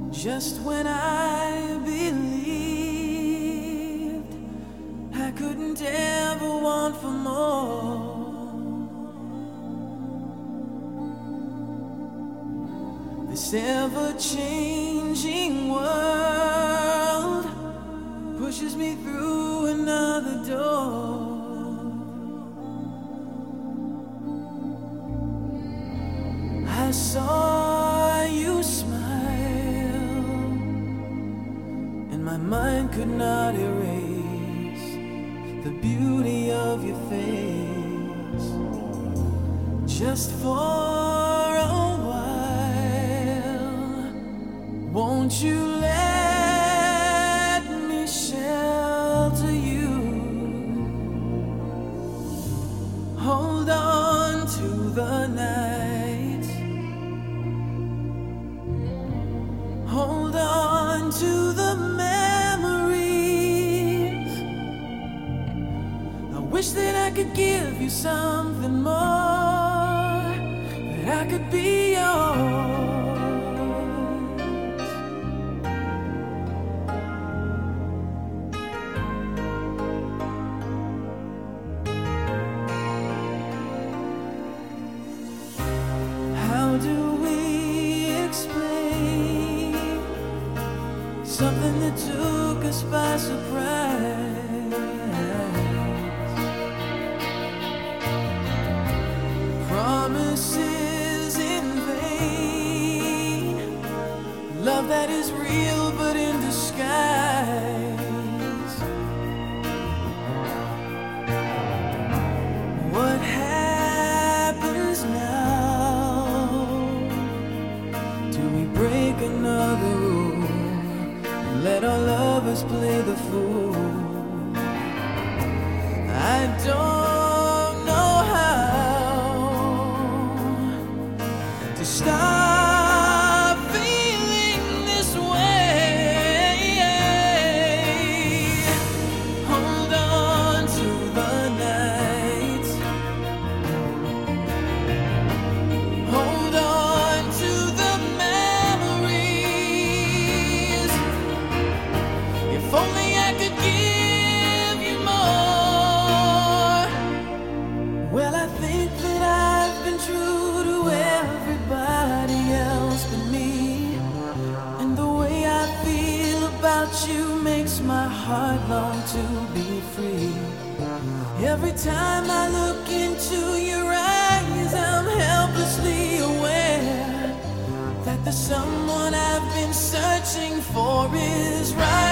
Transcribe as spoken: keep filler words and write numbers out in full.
Just when I believed I couldn't ever want for more, this ever-changing world pushes me through another door. I saw you smile, and my mind could not erase the beauty of your face. Just for a while, won't you let me shelter you? Hold on to the night, hold on to the memories. I wish that I could give you something more, that I could be yours. How do we explain something that took us by surprise? Promises in vain, love that is real but in disguise. What happens now? Do we break another rule and let our lovers play the fool? I don't know how to stop feeling this way. Hold on to the night, hold on to the memories. If only I could give you more. Well, I think that I've been true to everybody else but me, and the way I feel about you makes my heart long to be free. Every time I look into your eyes, I'm helplessly aware that the someone I've been searching for is right